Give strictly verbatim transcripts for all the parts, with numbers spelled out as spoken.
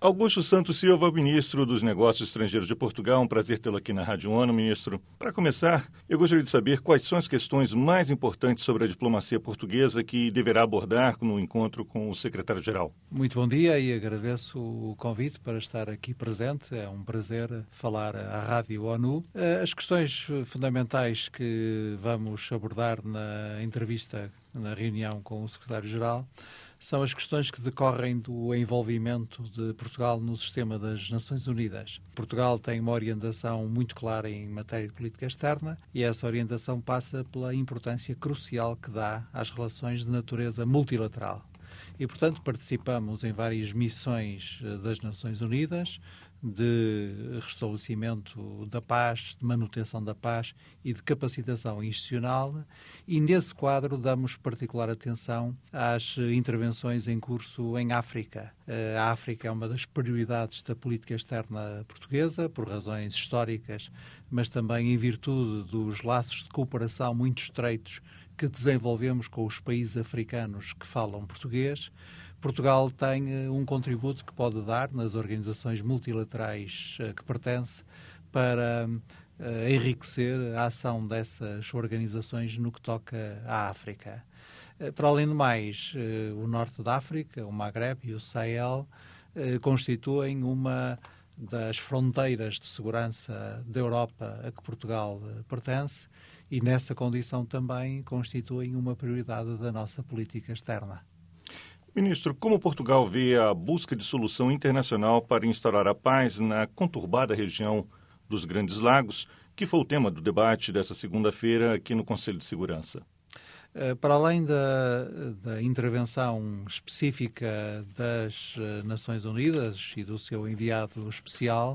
Augusto Santos Silva, ministro dos Negócios Estrangeiros de Portugal, um prazer tê-lo aqui na Rádio ONU, ministro. Para começar, eu gostaria de saber quais são as questões mais importantes sobre a diplomacia portuguesa que deverá abordar no encontro com o secretário-geral. Muito bom dia e agradeço o convite para estar aqui presente. É um prazer falar à Rádio ONU. As questões fundamentais que vamos abordar na entrevista, na reunião com o secretário-geral, são as questões que decorrem do envolvimento de Portugal no sistema das Nações Unidas. Portugal tem uma orientação muito clara em matéria de política externa e essa orientação passa pela importância crucial que dá às relações de natureza multilateral. E, portanto, participamos em várias missões das Nações Unidas de restabelecimento da paz, de manutenção da paz e de capacitação institucional, e nesse quadro damos particular atenção às intervenções em curso em África. A África é uma das prioridades da política externa portuguesa, por razões históricas, mas também em virtude dos laços de cooperação muito estreitos que desenvolvemos com os países africanos que falam português. Portugal tem um contributo que pode dar nas organizações multilaterais que pertence para enriquecer a ação dessas organizações no que toca à África. Para além do mais, o norte da África, o Magreb e o Sahel constituem uma das fronteiras de segurança da Europa a que Portugal pertence e nessa condição também constituem uma prioridade da nossa política externa. Ministro, como Portugal vê a busca de solução internacional para instaurar a paz na conturbada região dos Grandes Lagos, que foi o tema do debate desta segunda-feira aqui no Conselho de Segurança? Para além da, da intervenção específica das Nações Unidas e do seu enviado especial,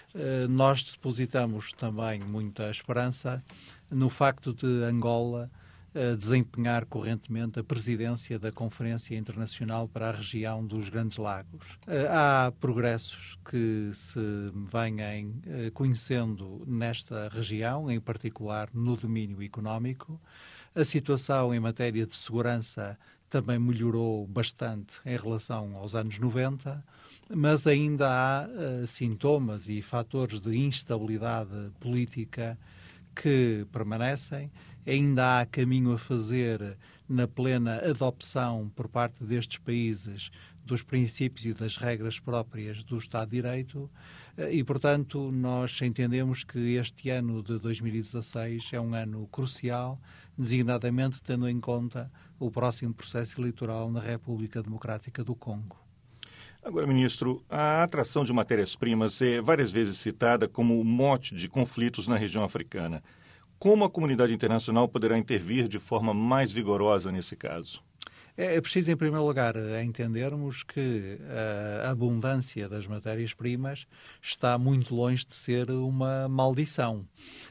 nós depositamos também muita esperança no facto de Angola desempenhar correntemente a presidência da Conferência Internacional para a região dos Grandes Lagos. Há progressos que se vêm conhecendo nesta região, em particular no domínio económico. A situação em matéria de segurança também melhorou bastante em relação aos anos noventa, mas ainda há uh, sintomas e fatores de instabilidade política que permanecem. Ainda há caminho a fazer na plena adopção por parte destes países dos princípios e das regras próprias do Estado de Direito e, portanto, nós entendemos que este ano de dois mil e dezasseis é um ano crucial, designadamente tendo em conta o próximo processo eleitoral na República Democrática do Congo. Agora, ministro, a atração de matérias-primas é várias vezes citada como mote de conflitos na região africana. Como a comunidade internacional poderá intervir de forma mais vigorosa nesse caso? É preciso, em primeiro lugar, entendermos que a abundância das matérias-primas está muito longe de ser uma maldição.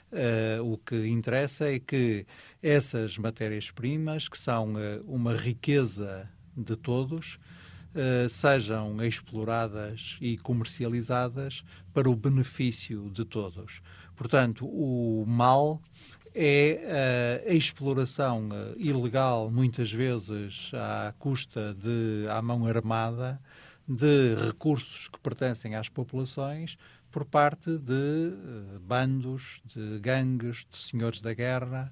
O que interessa é que essas matérias-primas, que são uma riqueza de todos, sejam exploradas e comercializadas para o benefício de todos. Portanto, o mal é a exploração ilegal, muitas vezes à custa de, à mão armada, de recursos que pertencem às populações por parte de bandos, de gangues, de senhores da guerra.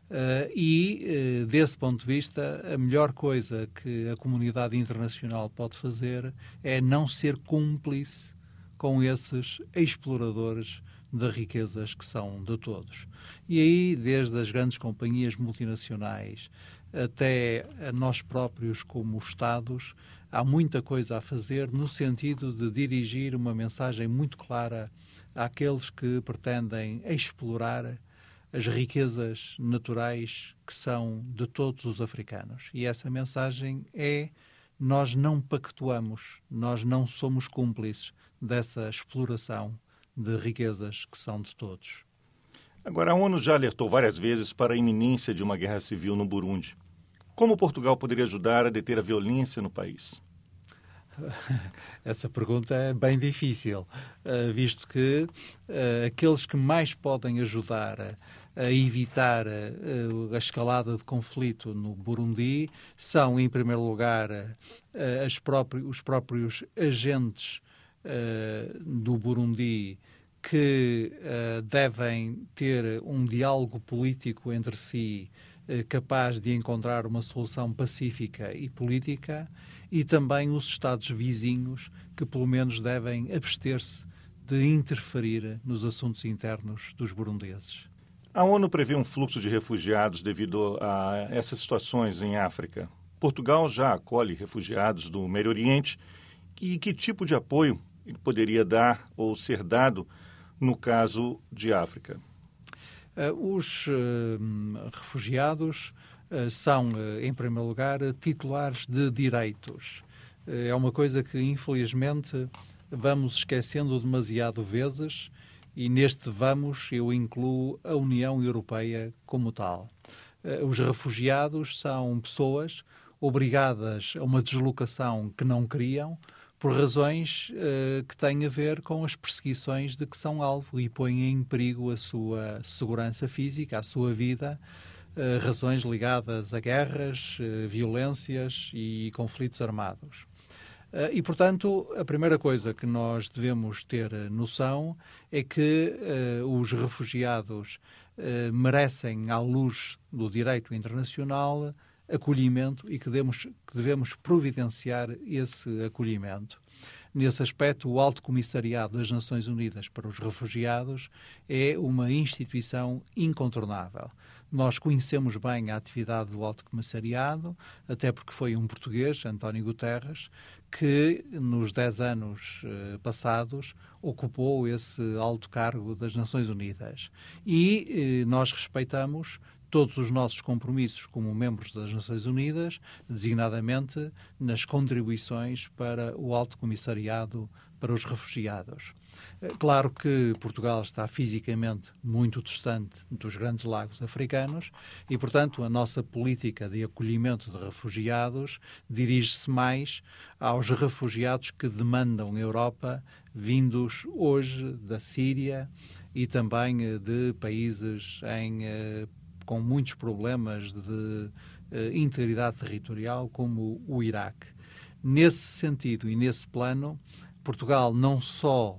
E, desse ponto de vista, a melhor coisa que a comunidade internacional pode fazer é não ser cúmplice com esses exploradores de riquezas que são de todos. E aí, desde as grandes companhias multinacionais até a nós próprios como Estados, há muita coisa a fazer no sentido de dirigir uma mensagem muito clara àqueles que pretendem explorar as riquezas naturais que são de todos os africanos. E essa mensagem é: nós não pactuamos, nós não somos cúmplices dessa exploração de riquezas que são de todos. Agora, a ONU já alertou várias vezes para a iminência de uma guerra civil no Burundi. Como Portugal poderia ajudar a deter a violência no país? Essa pergunta é bem difícil, visto que aqueles que mais podem ajudar a evitar a escalada de conflito no Burundi são, em primeiro lugar, as próprios, os próprios agentes uh, do Burundi que uh, devem ter um diálogo político entre si uh, capaz de encontrar uma solução pacífica e política, e também os Estados vizinhos que pelo menos devem abster-se de interferir nos assuntos internos dos burundeses. A ONU prevê um fluxo de refugiados devido a essas situações em África. Portugal já acolhe refugiados do Médio Oriente. E que tipo de apoio ele poderia dar ou ser dado no caso de África? Uh, os uh, refugiados uh, são, uh, em primeiro lugar, titulares de direitos. Uh, é uma coisa que, infelizmente, vamos esquecendo demasiado vezes, e neste vamos eu incluo a União Europeia como tal. Uh, os refugiados são pessoas obrigadas a uma deslocação que não queriam, por razões uh, que têm a ver com as perseguições de que são alvo e põem em perigo a sua segurança física, a sua vida, uh, razões ligadas a guerras, uh, violências e conflitos armados. Uh, e, portanto, a primeira coisa que nós devemos ter noção é que uh, os refugiados uh, merecem, à luz do direito internacional, acolhimento e que devemos, que devemos providenciar esse acolhimento. Nesse aspecto, o Alto Comissariado das Nações Unidas para os Refugiados é uma instituição incontornável. Nós conhecemos bem a atividade do Alto Comissariado, até porque foi um português, António Guterres, que nos dez anos eh, passados ocupou esse alto cargo das Nações Unidas. E eh, nós respeitamos todos os nossos compromissos como membros das Nações Unidas, designadamente nas contribuições para o Alto Comissariado para os Refugiados. Claro que Portugal está fisicamente muito distante dos grandes lagos africanos e, portanto, a nossa política de acolhimento de refugiados dirige-se mais aos refugiados que demandam Europa, vindos hoje da Síria e também de países em com muitos problemas de uh, integridade territorial, como o Iraque. Nesse sentido e nesse plano, Portugal não só uh,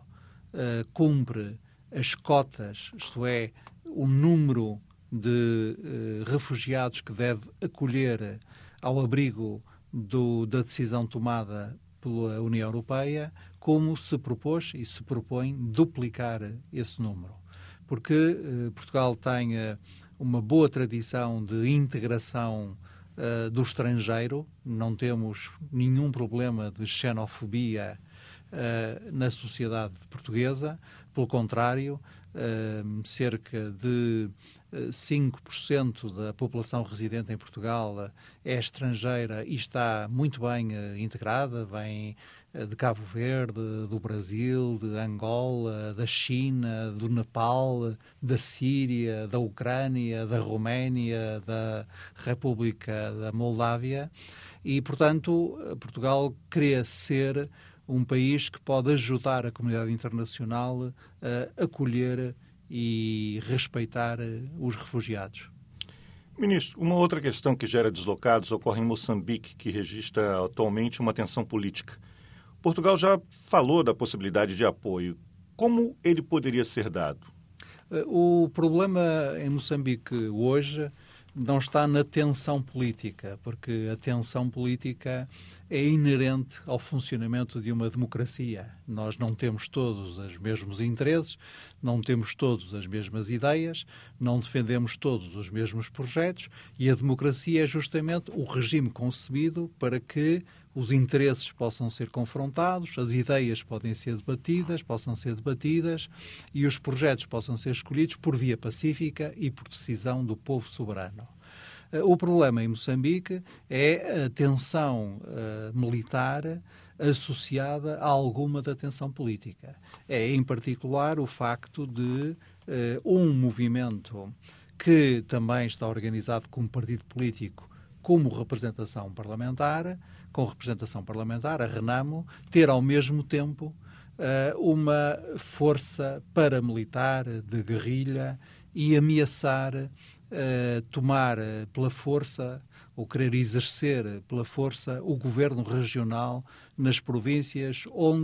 cumpre as cotas, isto é, o número de uh, refugiados que deve acolher ao abrigo do, da decisão tomada pela União Europeia, como se propôs e se propõe duplicar esse número. Porque uh, Portugal tem uh, uma boa tradição de integração uh, do estrangeiro, não temos nenhum problema de xenofobia uh, na sociedade portuguesa, pelo contrário, uh, cerca de cinco por cento da população residente em Portugal é estrangeira e está muito bem uh, integrada, vem de Cabo Verde, do Brasil, de Angola, da China, do Nepal, da Síria, da Ucrânia, da Roménia, da República da Moldávia e, portanto, Portugal queria ser um país que pode ajudar a comunidade internacional a acolher e respeitar os refugiados. Ministro, uma outra questão que gera deslocados ocorre em Moçambique, que registra atualmente uma tensão política. Portugal já falou da possibilidade de apoio. Como ele poderia ser dado? O problema em Moçambique hoje não está na tensão política, porque a tensão política é inerente ao funcionamento de uma democracia. Nós não temos todos os mesmos interesses, não temos todos as mesmas ideias, não defendemos todos os mesmos projetos e a democracia é justamente o regime concebido para que os interesses possam ser confrontados, as ideias podem ser debatidas, possam ser debatidas e os projetos possam ser escolhidos por via pacífica e por decisão do povo soberano. O problema em Moçambique é a tensão uh, militar associada a alguma da tensão política. É, em particular, o facto de uh, um movimento que também está organizado como partido político, como representação parlamentar, com representação parlamentar, a Renamo, ter ao mesmo tempo uh, uma força paramilitar de guerrilha e ameaçar uh, tomar uh, pela força ou querer exercer pela força o governo regional nas províncias onde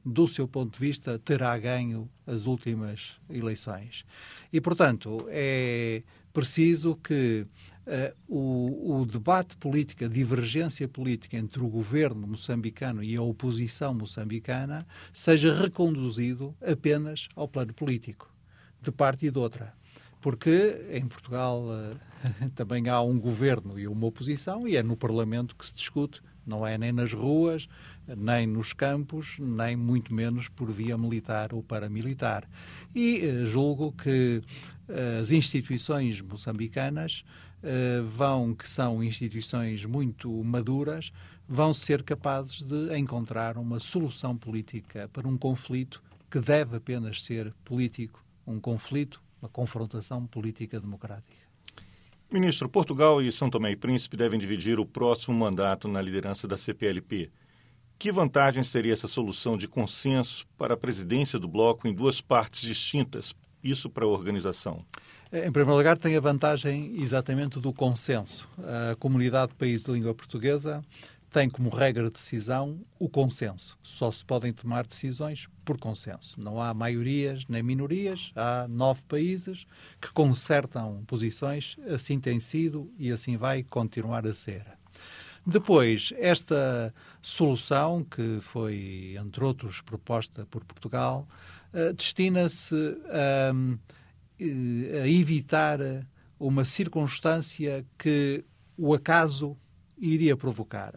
do seu ponto de vista, terá ganho as últimas eleições. E, portanto, é preciso que uh, o, o debate político, a divergência política entre o governo moçambicano e a oposição moçambicana seja reconduzido apenas ao plano político, de parte e de outra. Porque em Portugal uh, também há um governo e uma oposição e é no Parlamento que se discute, não é nem nas ruas, nem nos campos, nem muito menos por via militar ou paramilitar. E uh, julgo que uh, as instituições moçambicanas uh, vão, que são instituições muito maduras, vão ser capazes de encontrar uma solução política para um conflito que deve apenas ser político, um conflito, uma confrontação política democrática. Ministro, Portugal e São Tomé e Príncipe devem dividir o próximo mandato na liderança da C P L P. Que vantagem seria essa solução de consenso para a presidência do bloco em duas partes distintas, isso para a organização? Em primeiro lugar, tem a vantagem exatamente do consenso. A comunidade de países de língua portuguesa tem como regra de decisão o consenso. Só se podem tomar decisões por consenso. Não há maiorias nem minorias, há nove países que concertam posições, assim tem sido e assim vai continuar a ser. Depois, esta solução, que foi, entre outros, proposta por Portugal, destina-se a, a evitar uma circunstância que o acaso iria provocar.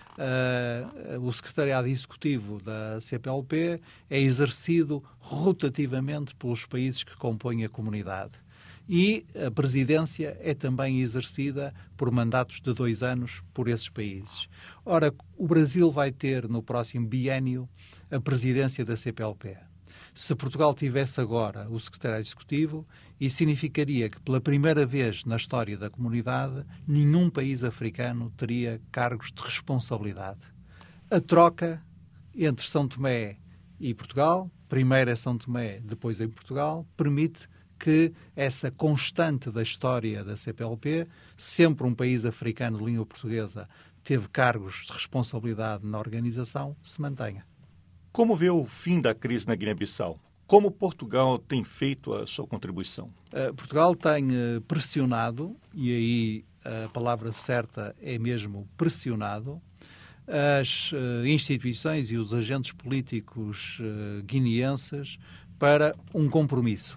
Uh, o secretariado executivo da C P L P é exercido rotativamente pelos países que compõem a comunidade e a presidência é também exercida por mandatos de dois anos por esses países. Ora, o Brasil vai ter no próximo biénio a presidência da C P L P. Se Portugal tivesse agora o secretário executivo, isso significaria que pela primeira vez na história da comunidade nenhum país africano teria cargos de responsabilidade. A troca entre São Tomé e Portugal, primeiro é São Tomé, depois em Portugal, permite que essa constante da história da C P L P, sempre um país africano de língua portuguesa teve cargos de responsabilidade na organização, se mantenha. Como vê o fim da crise na Guiné-Bissau? Como Portugal tem feito a sua contribuição? Uh, Portugal tem uh, pressionado, e aí a palavra certa é mesmo pressionado, as uh, instituições e os agentes políticos uh, guineenses para um compromisso.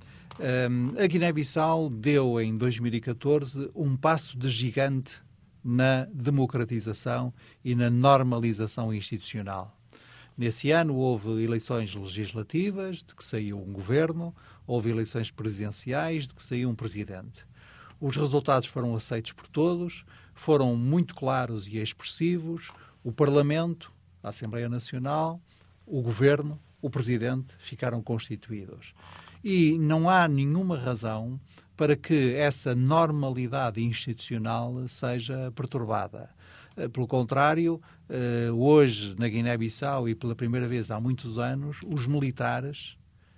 Um, a Guiné-Bissau deu em dois mil e catorze um passo de gigante na democratização e na normalização institucional. Nesse ano houve eleições legislativas, de que saiu um governo, houve eleições presidenciais, de que saiu um presidente. Os resultados foram aceitos por todos, foram muito claros e expressivos. O Parlamento, a Assembleia Nacional, o governo, o presidente ficaram constituídos. E não há nenhuma razão para que essa normalidade institucional seja perturbada. Pelo contrário, hoje na Guiné-Bissau e pela primeira vez há muitos anos, os militares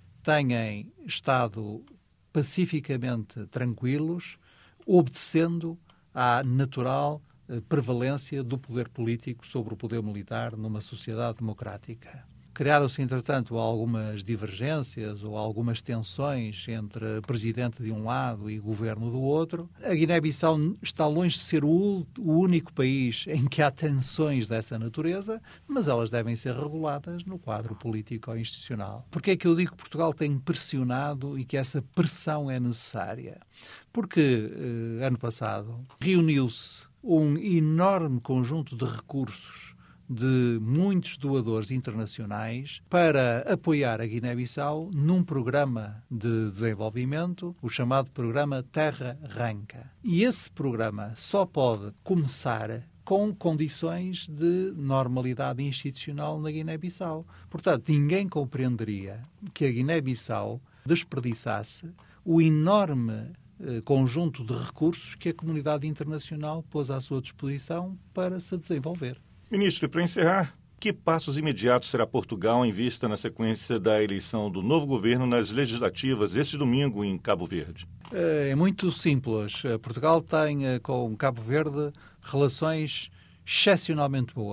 têm estado pacificamente tranquilos, obedecendo à natural prevalência do poder político sobre o poder militar numa sociedade democrática. Criaram-se, entretanto, algumas divergências ou algumas tensões entre presidente de um lado e governo do outro. A Guiné-Bissau está longe de ser o único país em que há tensões dessa natureza, mas elas devem ser reguladas no quadro político-institucional. Porquê é que eu digo que Portugal tem pressionado e que essa pressão é necessária? Porque, eh, ano passado, reuniu-se um enorme conjunto de recursos de muitos doadores internacionais para apoiar a Guiné-Bissau num programa de desenvolvimento, o chamado programa Terra Ranca. E esse programa só pode começar com condições de normalidade institucional na Guiné-Bissau. Portanto, ninguém compreenderia que a Guiné-Bissau desperdiçasse o enorme eh, conjunto de recursos que a comunidade internacional pôs à sua disposição para se desenvolver. Ministro, e para encerrar, que passos imediatos será Portugal em vista na sequência da eleição do novo governo nas legislativas este domingo em Cabo Verde? É muito simples. Portugal tem com Cabo Verde relações excepcionalmente boas.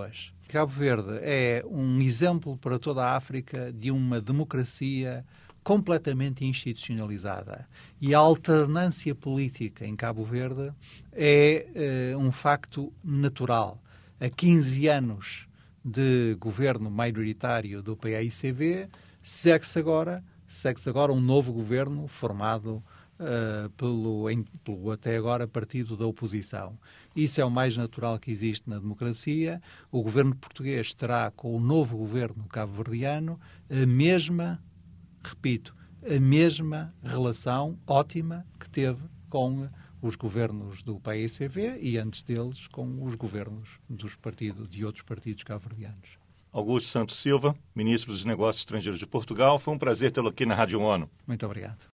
Cabo Verde é um exemplo para toda a África de uma democracia completamente institucionalizada. E a alternância política em Cabo Verde é uh, um facto natural. Há quinze anos de governo maioritário do P A I C V, segue-se agora, segue-se agora um novo governo formado uh, pelo, em, pelo até agora partido da oposição. Isso é o mais natural que existe na democracia. O governo português terá com o novo governo cabo-verdiano a mesma repito, a mesma relação ótima que teve com os governos do P A I C V e, antes deles, com os governos dos partidos, de outros partidos cabo-verdianos. Augusto Santos Silva, ministro dos Negócios Estrangeiros de Portugal, foi um prazer tê-lo aqui na Rádio ONU. Muito obrigado.